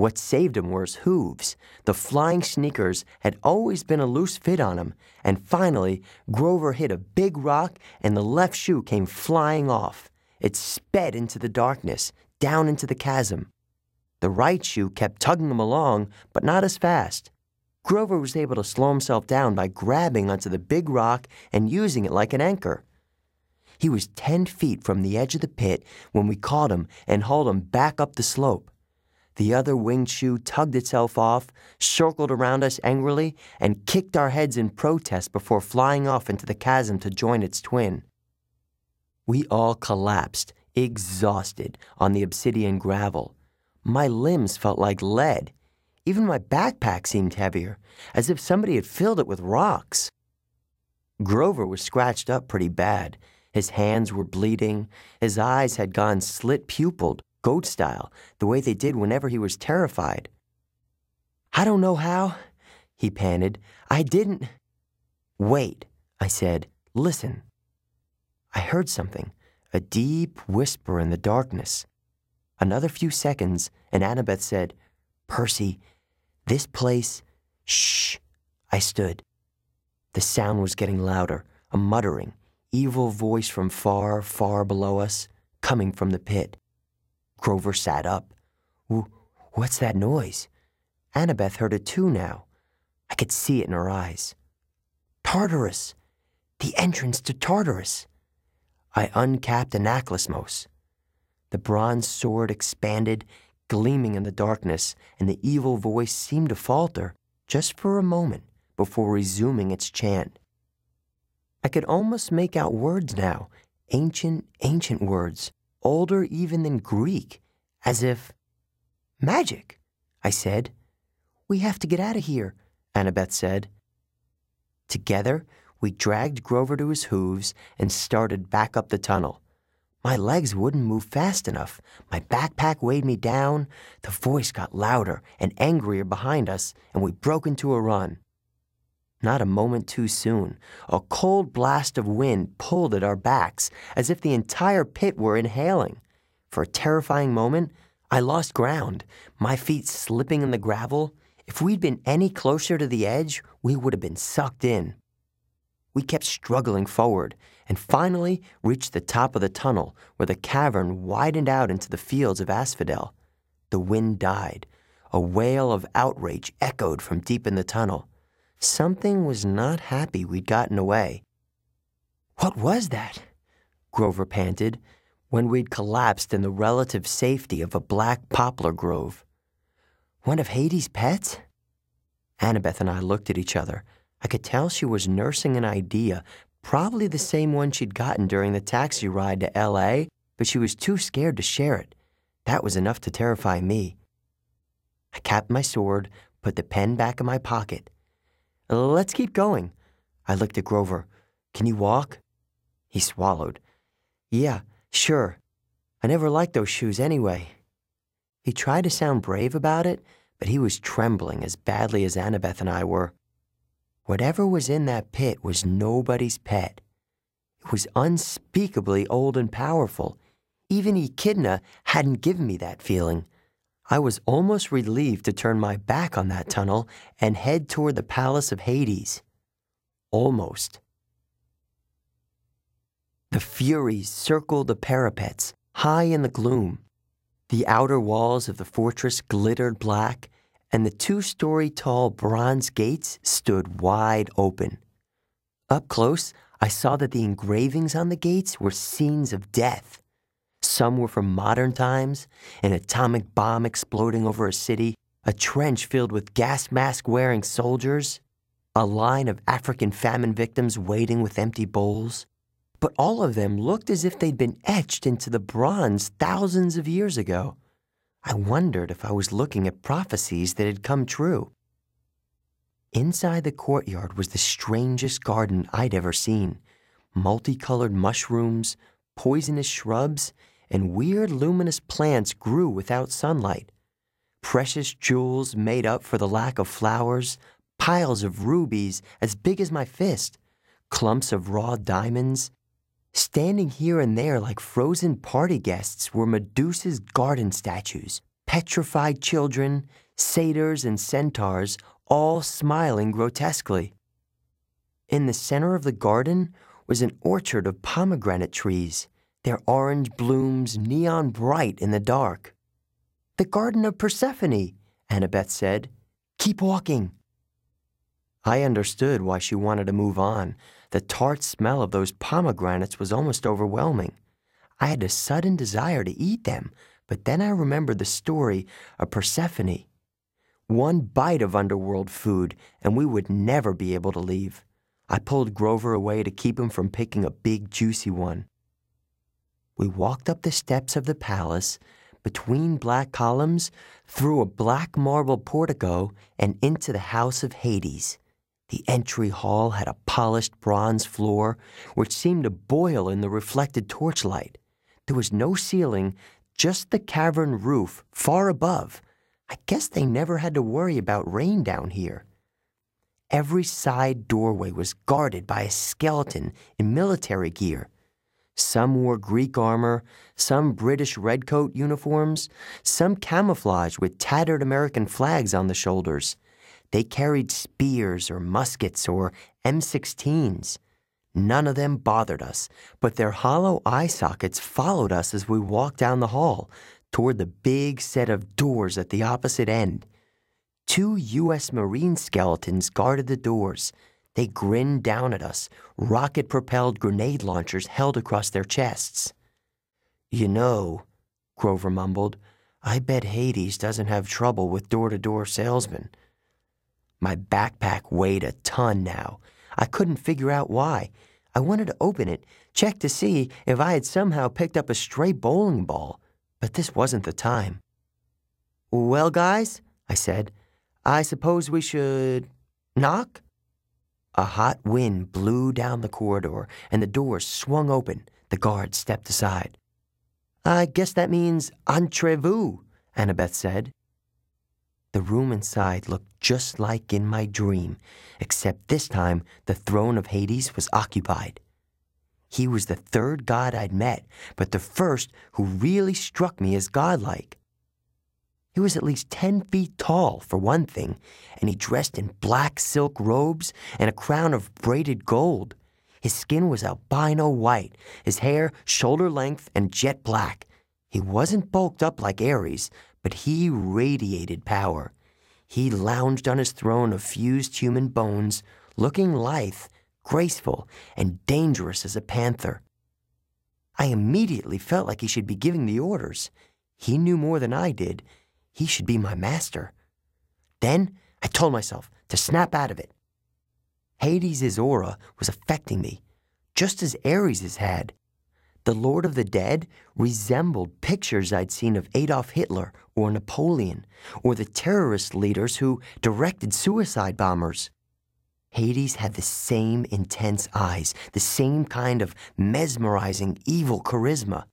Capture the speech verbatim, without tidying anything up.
What saved him were his hooves. The flying sneakers had always been a loose fit on him, and finally, Grover hit a big rock and the left shoe came flying off. It sped into the darkness, down into the chasm. The right shoe kept tugging him along, but not as fast. Grover was able to slow himself down by grabbing onto the big rock and using it like an anchor. He was ten feet from the edge of the pit when we caught him and hauled him back up the slope. The other winged shoe tugged itself off, circled around us angrily, and kicked our heads in protest before flying off into the chasm to join its twin. We all collapsed, exhausted, on the obsidian gravel. My limbs felt like lead. Even my backpack seemed heavier, as if somebody had filled it with rocks. Grover was scratched up pretty bad. His hands were bleeding. His eyes had gone slit-pupiled, goat style, the way they did whenever he was terrified. "I don't know how," he panted. "I didn't—" "Wait," I said. "Listen." I heard something, a deep whisper in the darkness. Another few seconds, and Annabeth said, "Percy, this place—" "Shh!" I stood. The sound was getting louder, a muttering, evil voice from far, far below us, coming from the pit. Grover sat up. "What's that noise?" Annabeth heard it too now. I could see it in her eyes. "Tartarus! The entrance to Tartarus!" I uncapped Anaklusmos. The bronze sword expanded, gleaming in the darkness, and the evil voice seemed to falter, just for a moment, before resuming its chant. I could almost make out words now, ancient, ancient words, older even than Greek, as if— "Magic," I said. "We have to get out of here," Annabeth said. Together, we dragged Grover to his hooves and started back up the tunnel. My legs wouldn't move fast enough. My backpack weighed me down. The voice got louder and angrier behind us, and we broke into a run. Not a moment too soon, a cold blast of wind pulled at our backs as if the entire pit were inhaling. For a terrifying moment, I lost ground, my feet slipping in the gravel. If we'd been any closer to the edge, we would have been sucked in. We kept struggling forward and finally reached the top of the tunnel where the cavern widened out into the fields of asphodel. The wind died. A wail of outrage echoed from deep in the tunnel. Something was not happy we'd gotten away. "What was that?" Grover panted, when we'd collapsed in the relative safety of a black poplar grove. "One of Hades' pets?" Annabeth and I looked at each other. I could tell she was nursing an idea, probably the same one she'd gotten during the taxi ride to L A, but she was too scared to share it. That was enough to terrify me. I capped my sword, put the pen back in my pocket. "Let's keep going." I looked at Grover. "Can you walk?" He swallowed. "Yeah, sure. I never liked those shoes anyway." He tried to sound brave about it, but he was trembling as badly as Annabeth and I were. Whatever was in that pit was nobody's pet. It was unspeakably old and powerful. Even Echidna hadn't given me that feeling. I was almost relieved to turn my back on that tunnel and head toward the palace of Hades. Almost. The Furies circled the parapets, high in the gloom. The outer walls of the fortress glittered black, and the two-story tall bronze gates stood wide open. Up close, I saw that the engravings on the gates were scenes of death. Some were from modern times, an atomic bomb exploding over a city, a trench filled with gas mask-wearing soldiers, a line of African famine victims waiting with empty bowls. But all of them looked as if they'd been etched into the bronze thousands of years ago. I wondered if I was looking at prophecies that had come true. Inside the courtyard was the strangest garden I'd ever seen. Multicolored mushrooms, poisonous shrubs, and weird luminous plants grew without sunlight. Precious jewels made up for the lack of flowers, piles of rubies as big as my fist, clumps of raw diamonds. Standing here and there like frozen party guests were Medusa's garden statues, petrified children, satyrs, and centaurs, all smiling grotesquely. In the center of the garden was an orchard of pomegranate trees, their orange blooms neon bright in the dark. "The Garden of Persephone," Annabeth said. "Keep walking." I understood why she wanted to move on. The tart smell of those pomegranates was almost overwhelming. I had a sudden desire to eat them, but then I remembered the story of Persephone. One bite of underworld food, and we would never be able to leave. I pulled Grover away to keep him from picking a big, juicy one. We walked up the steps of the palace, between black columns, through a black marble portico, and into the house of Hades. The entry hall had a polished bronze floor, which seemed to boil in the reflected torchlight. There was no ceiling, just the cavern roof far above. I guess they never had to worry about rain down here. Every side doorway was guarded by a skeleton in military gear. Some wore Greek armor, some British redcoat uniforms, some camouflage with tattered American flags on the shoulders. They carried spears or muskets or M sixteens. None of them bothered us, but their hollow eye sockets followed us as we walked down the hall toward the big set of doors at the opposite end. Two U S Marine skeletons guarded the doors. They grinned down at us, rocket-propelled grenade launchers held across their chests. "You know," Grover mumbled, "I bet Hades doesn't have trouble with door-to-door salesmen." My backpack weighed a ton now. I couldn't figure out why. I wanted to open it, check to see if I had somehow picked up a stray bowling ball, but this wasn't the time. "Well, guys," I said, "I suppose we should knock?" A hot wind blew down the corridor, and the doors swung open. The guard stepped aside. "I guess that means entrez-vous," Annabeth said. The room inside looked just like in my dream, except this time the throne of Hades was occupied. He was the third god I'd met, but the first who really struck me as godlike. He was at least ten feet tall, for one thing, and he dressed in black silk robes and a crown of braided gold. His skin was albino white, his hair shoulder length and jet black. He wasn't bulked up like Ares, but he radiated power. He lounged on his throne of fused human bones, looking lithe, graceful, and dangerous as a panther. I immediately felt like he should be giving the orders. He knew more than I did. He should be my master. Then I told myself to snap out of it. Hades' aura was affecting me, just as Ares' had. The Lord of the Dead resembled pictures I'd seen of Adolf Hitler or Napoleon, or the terrorist leaders who directed suicide bombers. Hades had the same intense eyes, the same kind of mesmerizing evil charisma.